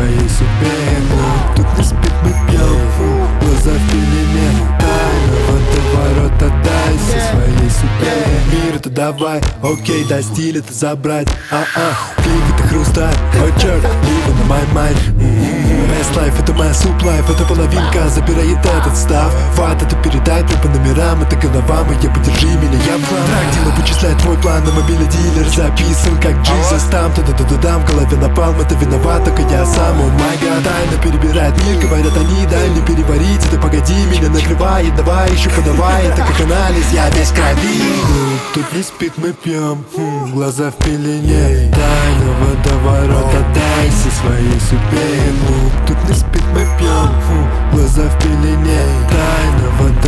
своей судьбе. Тут не спит, мы пьем, глаза в пелене. Тайна водоворот, отдайся своей судьбе. Мир это давай, окей, да стиль это забрать. Клик это хрусталь, о черт, living on my mind. Best life это моя суп-лайф, это половинка забирает этот став. Фат это передай по номерам, это голова моя, подержи меня, я в хлам. Трак дилер вычисляет твой план, на мобильный дилер записан как Jesus. Там туда-туда-дам, в голове напалм, это виноват только я сам. О май гад, тайна перебирает мир, говорят они, дай мне переварить это, погоди, меня накрывает, давай еще подавай, это как анализ, я весь в крови. Тут не спит, мы пьем, глаза в пелене. Тайна водоворот, отдайся своей судьбе. Тут не спит, мы пьем, глаза в пелене. Тайна водоворот.